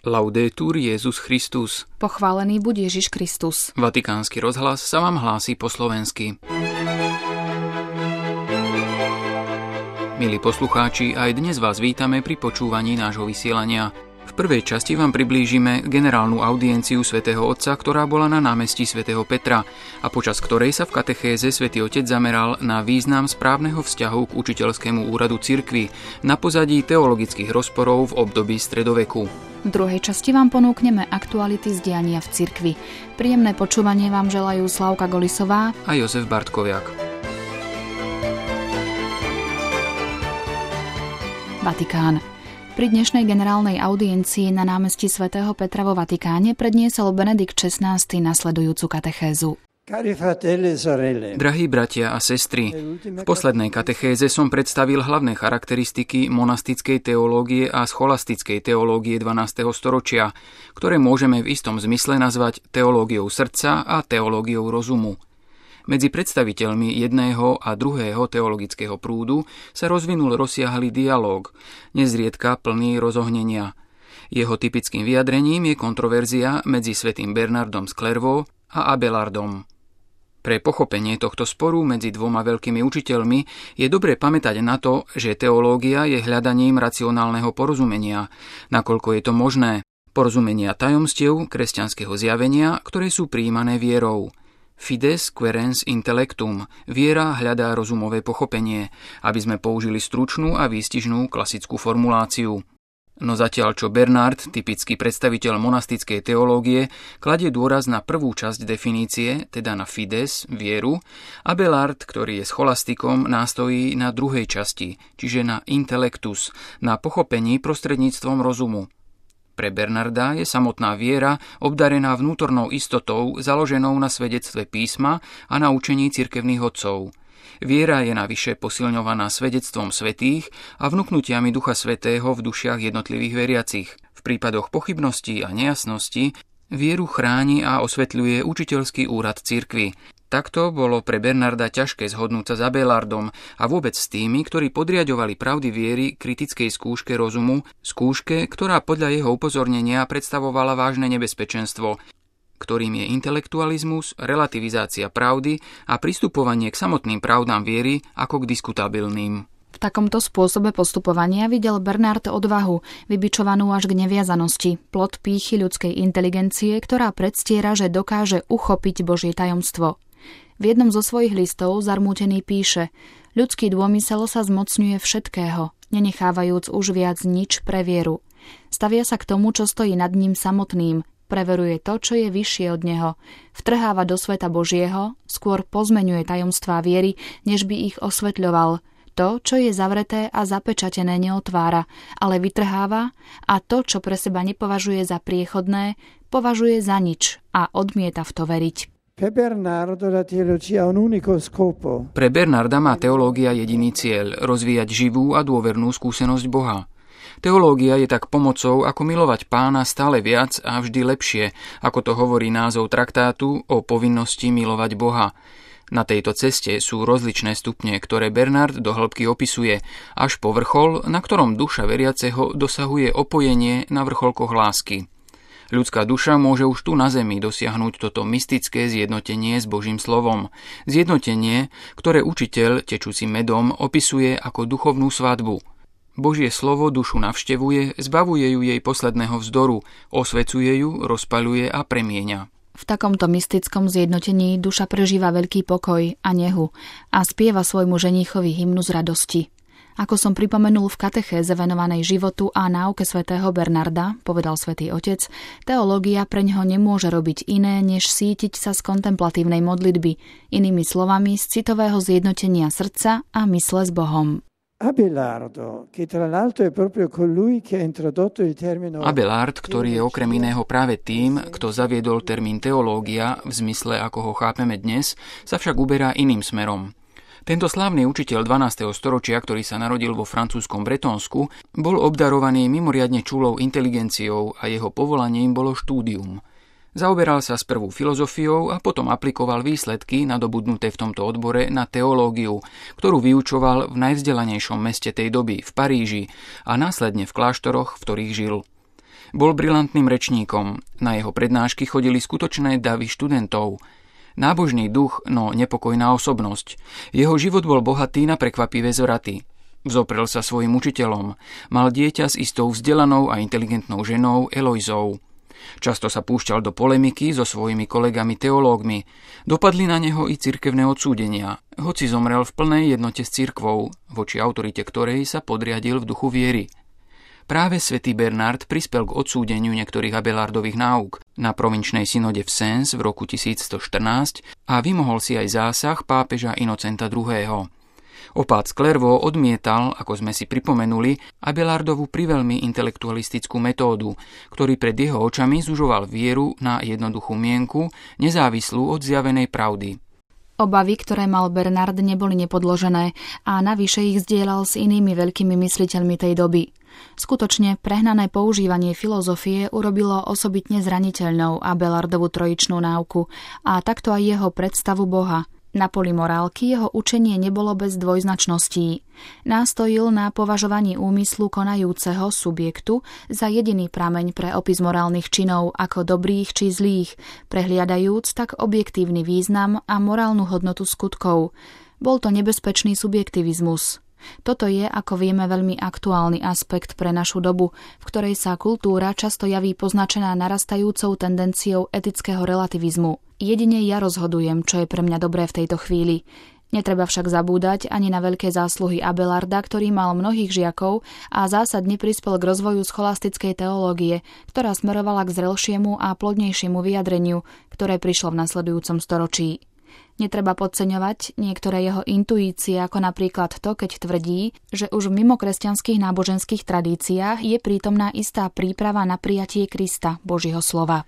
Laudetur Jesus Christus. Pochválený buď Ježiš Kristus. Vatikánsky rozhlas sa vám hlási po slovensky. Milí poslucháči, aj dnes vás vítame pri počúvaní nášho vysielania. V prvej časti vám priblížime generálnu audienciu svätého Otca, ktorá bola na námestí svätého Petra a počas ktorej sa v katechéze svätý Otec zameral na význam správneho vzťahu k učiteľskému úradu cirkvi na pozadí teologických rozporov v období stredoveku. V druhej časti vám ponúkneme aktuality z diania v cirkvi. Príjemné počúvanie vám želajú Slavka Golisová a Jozef Bartkoviak. Vatikán. Pri dnešnej generálnej audiencii na námestí svätého Petra vo Vatikáne predniesol Benedikt XVI nasledujúcu katechézu. Drahí bratia a sestry, v poslednej katechéze som predstavil hlavné charakteristiky monastickej teológie a scholastickej teológie 12. storočia, ktoré môžeme v istom zmysle nazvať teológiou srdca a teológiou rozumu. Medzi predstaviteľmi jedného a druhého teologického prúdu sa rozvinul rozsiahly dialóg, nezriedka plný rozohnenia. Jeho typickým vyjadrením je kontroverzia medzi svätým Bernardom z Clairvaux a Abelardom. Pre pochopenie tohto sporu medzi dvoma veľkými učiteľmi je dobre pamätať na to, že teológia je hľadaním racionálneho porozumenia, nakoľko je to možné, porozumenia tajomstiev kresťanského zjavenia, ktoré sú prijímané vierou. Fides querens intellectum, viera hľadá rozumové pochopenie, aby sme použili stručnú a výstižnú klasickú formuláciu. No zatiaľ čo Bernard, typický predstaviteľ monastickej teológie, kladie dôraz na prvú časť definície, teda na fides, vieru, Abelard, ktorý je scholastikom, nástojí na druhej časti, čiže na intellectus, na pochopení prostredníctvom rozumu. Pre Bernarda je samotná viera obdarená vnútornou istotou založenou na svedectve písma a na učení cirkevných otcov. Viera je navyše posilňovaná svedectvom svätých a vnuknutiami Ducha Svätého v dušiach jednotlivých veriacich. V prípadoch pochybností a nejasnosti vieru chráni a osvetľuje učiteľský úrad cirkvi. Takto bolo pre Bernarda ťažké zhodnúť sa s Abelardom a vôbec s tými, ktorí podriaďovali pravdy viery kritickej skúške rozumu, skúške, ktorá podľa jeho upozornenia predstavovala vážne nebezpečenstvo, ktorým je intelektualizmus, relativizácia pravdy a pristupovanie k samotným pravdám viery ako k diskutabilným. V takomto spôsobe postupovania videl Bernard odvahu, vybičovanú až k neviazanosti, plod pýchy ľudskej inteligencie, ktorá predstiera, že dokáže uchopiť Božie tajomstvo. V jednom zo svojich listov zarmútený píše: ľudský dômysel sa zmocňuje všetkého, nenechávajúc už viac nič pre vieru. Stavia sa k tomu, čo stojí nad ním samotným, preveruje to, čo je vyššie od neho, vtrháva do sveta Božieho, skôr pozmeňuje tajomstvá viery, než by ich osvetľoval. To, čo je zavreté a zapečatené, neotvára, ale vytrháva a to, čo pre seba nepovažuje za priechodné, považuje za nič a odmieta v to veriť. Pre Bernarda má teológia jediný cieľ, rozvíjať živú a dôvernú skúsenosť Boha. Teológia je tak pomocou, ako milovať Pána stále viac a vždy lepšie, ako to hovorí názov traktátu o povinnosti milovať Boha. Na tejto ceste sú rozličné stupne, ktoré Bernard do hĺbky opisuje, až po vrchol, na ktorom duša veriaceho dosahuje opojenie na vrcholkoch lásky. Ľudská duša môže už tu na zemi dosiahnuť toto mystické zjednotenie s Božím slovom. Zjednotenie, ktoré učiteľ, tečúci medom, opisuje ako duchovnú svadbu. Božie slovo dušu navštevuje, zbavuje ju jej posledného vzdoru, osvecuje ju, rozpaľuje a premieňa. V takomto mystickom zjednotení duša prežíva veľký pokoj a nehu a spieva svojmu ženíchovi hymnu z radosti. Ako som pripomenul v katechéze venovanej životu a náuke svätého Bernarda, povedal svätý Otec, teológia preňho nemôže robiť iné, než sítiť sa z kontemplatívnej modlitby, inými slovami z citového zjednotenia srdca a mysle s Bohom. Abelard, ktorý je okrem iného práve tým, kto zaviedol termín teológia v zmysle, ako ho chápeme dnes, sa však uberá iným smerom. Tento slávny učiteľ 12. storočia, ktorý sa narodil vo francúzskom Bretónsku, bol obdarovaný mimoriadne čulou inteligenciou a jeho povolaním bolo štúdium. Zaoberal sa sprvu filozofiou a potom aplikoval výsledky nadobudnuté v tomto odbore na teológiu, ktorú vyučoval v najvzdelanejšom meste tej doby, v Paríži, a následne v kláštoroch, v ktorých žil. Bol brilantným rečníkom. Na jeho prednášky chodili skutočné davy študentov. Nábožný duch, no nepokojná osobnosť. Jeho život bol bohatý na prekvapivé zvraty. Vzoprel sa svojim učiteľom. Mal dieťa s istou vzdelanou a inteligentnou ženou Eloizou. Často sa púšťal do polemiky so svojimi kolegami teológmi. Dopadli na neho i cirkevné odsúdenia, hoci zomrel v plnej jednote s cirkvou, voči autorite ktorej sa podriadil v duchu viery. Práve svätý Bernard prispel k odsúdeniu niektorých Abelardových náuk na provinčnej synode v Sens v roku 1114 a vymohol si aj zásah pápeža Inocenta II. Opát z Clairvaux odmietal, ako sme si pripomenuli, Abelardovu priveľmi intelektualistickú metódu, ktorý pred jeho očami zužoval vieru na jednoduchú mienku, nezávislú od zjavenej pravdy. Obavy, ktoré mal Bernard, neboli nepodložené a navyše ich zdieľal s inými veľkými mysliteľmi tej doby. Skutočne prehnané používanie filozofie urobilo osobitne zraniteľnou Abelardovú trojičnú náuku a takto aj jeho predstavu Boha. Na poli morálky jeho učenie nebolo bez dvojznačností. Nástojil na považovaní úmyslu konajúceho subjektu za jediný prameň pre opis morálnych činov ako dobrých či zlých, prehliadajúc tak objektívny význam a morálnu hodnotu skutkov. Bol to nebezpečný subjektivizmus. Toto je, ako vieme, veľmi aktuálny aspekt pre našu dobu, v ktorej sa kultúra často javí poznačená narastajúcou tendenciou etického relativizmu. Jedine ja rozhodujem, čo je pre mňa dobré v tejto chvíli. Netreba však zabúdať ani na veľké zásluhy Abelarda, ktorý mal mnohých žiakov a zásadne prispel k rozvoju scholastickej teológie, ktorá smerovala k zrelšiemu a plodnejšiemu vyjadreniu, ktoré prišlo v nasledujúcom storočí. Netreba podceňovať niektoré jeho intuície, ako napríklad to, keď tvrdí, že už v mimokresťanských náboženských tradíciách je prítomná istá príprava na prijatie Krista, Božieho slova.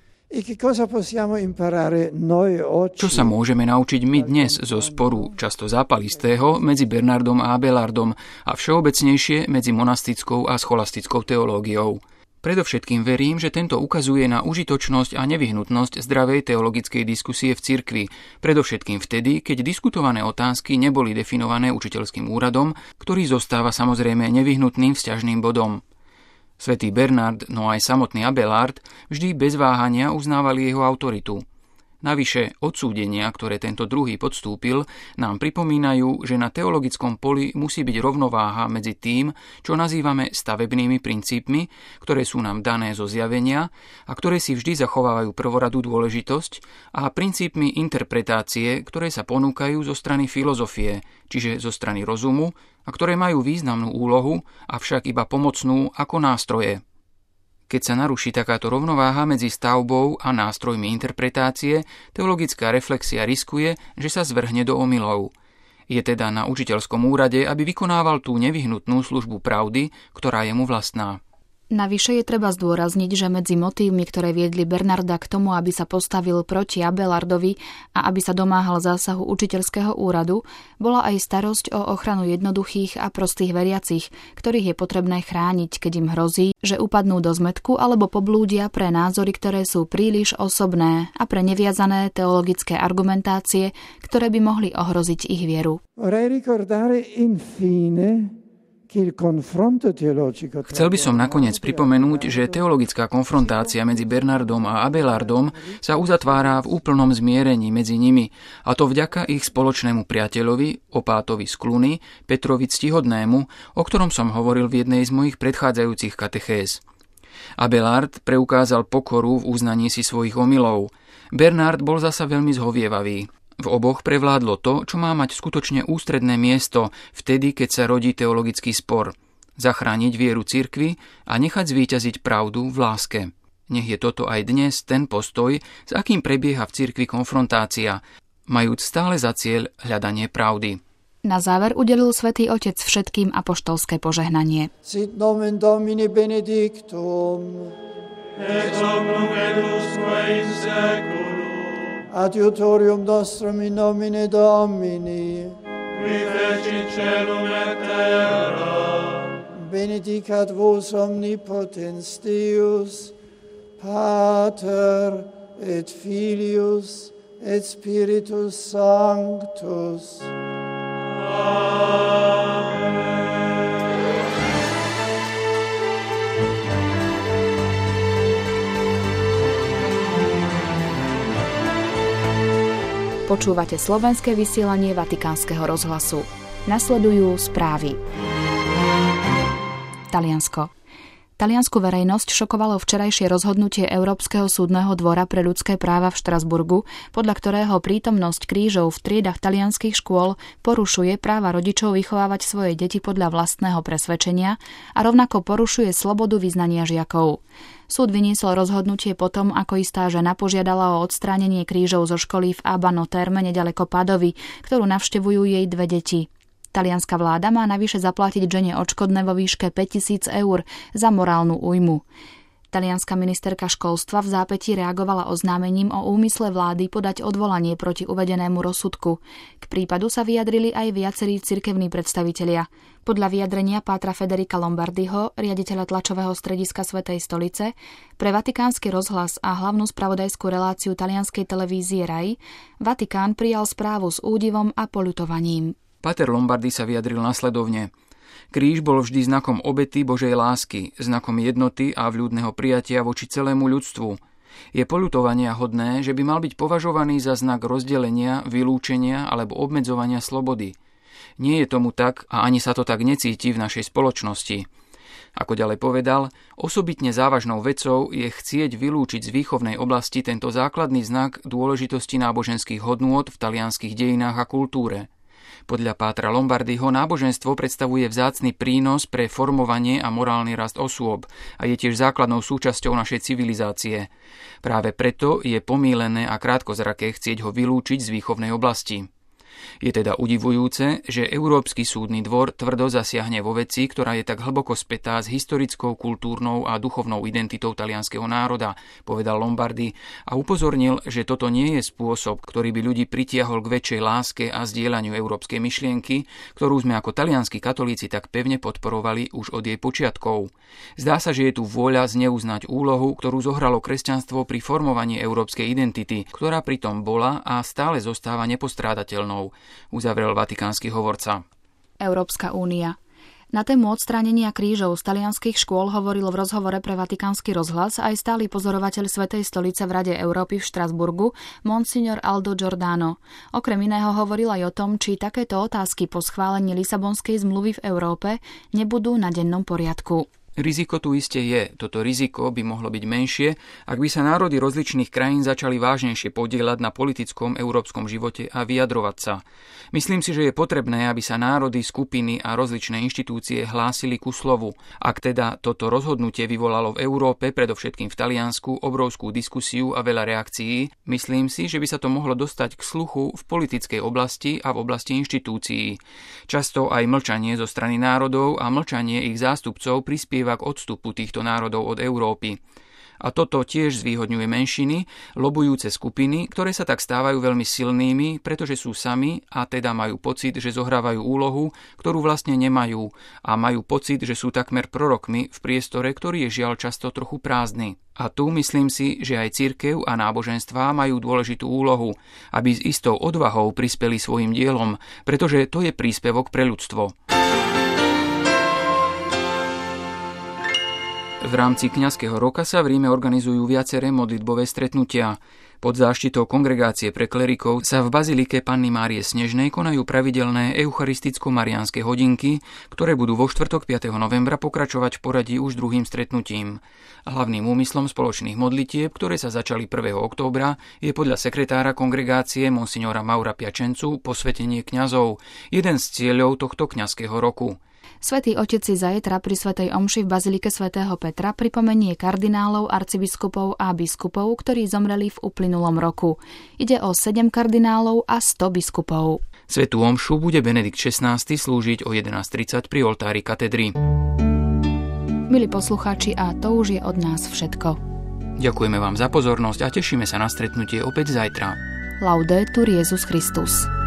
Čo sa môžeme naučiť my dnes zo sporu často zápalistého medzi Bernardom a Abelardom a všeobecnejšie medzi monastickou a scholastickou teológiou? Predovšetkým verím, že tento ukazuje na užitočnosť a nevyhnutnosť zdravej teologickej diskusie v cirkvi, predovšetkým vtedy, keď diskutované otázky neboli definované učiteľským úradom, ktorý zostáva samozrejme nevyhnutným vzťažným bodom. Svätý Bernard, no aj samotný Abelard vždy bez váhania uznávali jeho autoritu. Navyše odsúdenia, ktoré tento druhý podstúpil, nám pripomínajú, že na teologickom poli musí byť rovnováha medzi tým, čo nazývame stavebnými princípmi, ktoré sú nám dané zo zjavenia a ktoré si vždy zachovávajú prvoradú dôležitosť, a princípmi interpretácie, ktoré sa ponúkajú zo strany filozofie, čiže zo strany rozumu, a ktoré majú významnú úlohu, avšak iba pomocnú ako nástroje. Keď sa naruší takáto rovnováha medzi stavbou a nástrojmi interpretácie, teologická reflexia riskuje, že sa zvrhne do omylov. Je teda na učiteľskom úrade, aby vykonával tú nevyhnutnú službu pravdy, ktorá je mu vlastná. Navyše je treba zdôrazniť, že medzi motívmi, ktoré viedli Bernarda k tomu, aby sa postavil proti Abelardovi a aby sa domáhal zásahu učiteľského úradu, bola aj starosť o ochranu jednoduchých a prostých veriacich, ktorých je potrebné chrániť, keď im hrozí, že upadnú do zmätku alebo poblúdia pre názory, ktoré sú príliš osobné, a pre neviazané teologické argumentácie, ktoré by mohli ohroziť ich vieru. Chcel by som nakoniec pripomenúť, že teologická konfrontácia medzi Bernardom a Abelardom sa uzatvára v úplnom zmierení medzi nimi, a to vďaka ich spoločnému priateľovi, opátovi z Cluny, Petrovi Ctihodnému, o ktorom som hovoril v jednej z mojich predchádzajúcich katechéz. Abelard preukázal pokoru v uznaní si svojich omylov. Bernard bol zasa veľmi zhovievavý. V oboch prevládlo to, čo má mať skutočne ústredné miesto vtedy, keď sa rodí teologický spor. Zachrániť vieru cirkvi a nechať zvíťaziť pravdu v láske. Nech je toto aj dnes ten postoj, s akým prebieha v cirkvi konfrontácia, majúc stále za cieľ hľadanie pravdy. Na záver udelil Svätý Otec všetkým apoštolské požehnanie. Sit nomen Domini benedictum, et hoc nunc et usque in seculum, adiutorium nostrum in nomine Domini, qui fecit caelum et terra. Benedicat vos omnipotens Deus, Pater et Filius et Spiritus Sanctus. Amen. Počúvate slovenské vysielanie Vatikánskeho rozhlasu. Nasledujú správy. Taliansko. Taliansku verejnosť šokovalo včerajšie rozhodnutie Európskeho súdneho dvora pre ľudské práva v Štrasburgu, podľa ktorého prítomnosť krížov v triedach talianskych škôl porušuje práva rodičov vychovávať svoje deti podľa vlastného presvedčenia a rovnako porušuje slobodu vyznania žiakov. Súd vyniesol rozhodnutie potom, ako istá žena požiadala o odstránenie krížov zo školy v Abano Terme nedaleko Padovy, ktorú navštevujú jej 2 deti. Talianska vláda má navyše zaplatiť žene odškodné vo výške 5 000 eur za morálnu újmu. Talianska ministerka školstva v zápätí reagovala oznámením o úmysle vlády podať odvolanie proti uvedenému rozsudku. K prípadu sa vyjadrili aj viacerí cirkevní predstavitelia. Podľa vyjadrenia pátra Federica Lombardiho, riaditeľa tlačového strediska Svätej stolice, pre Vatikánsky rozhlas a hlavnú spravodajskú reláciu talianskej televízie RAI, Vatikán prijal správu s údivom a poľutovaním. Páter Lombardi sa vyjadril nasledovne. Kríž bol vždy znakom obety Božej lásky, znakom jednoty a vľúdneho prijatia voči celému ľudstvu. Je poľutovania hodné, že by mal byť považovaný za znak rozdelenia, vylúčenia alebo obmedzovania slobody. Nie je tomu tak a ani sa to tak necíti v našej spoločnosti. Ako ďalej povedal, osobitne závažnou vecou je chcieť vylúčiť z výchovnej oblasti tento základný znak dôležitosti náboženských hodnôt v talianskych dejinách a kultúre. Podľa pátra Lombardiho náboženstvo predstavuje vzácny prínos pre formovanie a morálny rast osôb a je tiež základnou súčasťou našej civilizácie. Práve preto je pomýlené a krátkozraké chcieť ho vylúčiť z výchovnej oblasti. Je teda udivujúce, že Európsky súdny dvor tvrdo zasiahne vo veci, ktorá je tak hlboko spätá s historickou, kultúrnou a duchovnou identitou talianskeho národa, povedal Lombardi a upozornil, že toto nie je spôsob, ktorý by ľudí pritiahol k väčšej láske a zdieľaniu európskej myšlienky, ktorú sme ako talianski katolíci tak pevne podporovali už od jej počiatkov. Zdá sa, že je tu vôľa zneuznať úlohu, ktorú zohralo kresťanstvo pri formovaní európskej identity, ktorá pritom bola a stále zostáva nepostrádateľnou, uzavrel vatikánsky hovorca. Európska únia. Na tému odstránenia krížov z talianskych škôl hovoril v rozhovore pre Vatikánsky rozhlas aj stály pozorovateľ Svätej stolice v Rade Európy v Štrasburgu, monsignor Aldo Giordano. Okrem iného hovoril aj o tom, či takéto otázky po schválení Lisabonskej zmluvy v Európe nebudú na dennom poriadku. Riziko tu iste je. Toto riziko by mohlo byť menšie, ak by sa národy rozličných krajín začali vážnejšie podieľať na politickom európskom živote a vyjadrovať sa. Myslím si, že je potrebné, aby sa národy, skupiny a rozličné inštitúcie hlásili ku slovu. Ak teda toto rozhodnutie vyvolalo v Európe, predovšetkým v Taliansku, obrovskú diskusiu a veľa reakcií, myslím si, že by sa to mohlo dostať k sluchu v politickej oblasti a v oblasti inštitúcií. Často aj mlčanie zo strany národov a mlčanie ich zástupcov prispieva k odstupu týchto národov od Európy. A toto tiež zvýhodňuje menšiny, lobujúce skupiny, ktoré sa tak stávajú veľmi silnými, pretože sú sami a teda majú pocit, že zohrávajú úlohu, ktorú vlastne nemajú a majú pocit, že sú takmer prorokmi v priestore, ktorý je žiaľ často trochu prázdny. A tu myslím si, že aj cirkev a náboženstvá majú dôležitú úlohu, aby s istou odvahou prispeli svojim dielom, pretože to je príspevok pre ľudstvo. V rámci kňazského roka sa v Ríme organizujú viaceré modlitbové stretnutia. Pod záštitou Kongregácie pre klerikov sa v bazilike Panny Márie Snežnej konajú pravidelné eucharisticko-mariánske hodinky, ktoré budú vo štvrtok 5. novembra pokračovať v poradí už druhým stretnutím. Hlavným úmyslom spoločných modlitieb, ktoré sa začali 1. októbra, je podľa sekretára kongregácie monsignora Maura Piacencu posvetenie kňazov, jeden z cieľov tohto kňazského roku. Svätý Otec si zajtra pri svätej omši v bazilike svätého Petra pripomenie kardinálov, arcibiskupov a biskupov, ktorí zomreli v uplynulom roku. Ide o 7 kardinálov a 100 biskupov. Svätú omšu bude Benedikt XVI slúžiť o 11:30 pri oltári katedry. Milí poslucháči, a to už je od nás všetko. Ďakujeme vám za pozornosť a tešíme sa na stretnutie opäť zajtra. Laudetur Jesus Christus.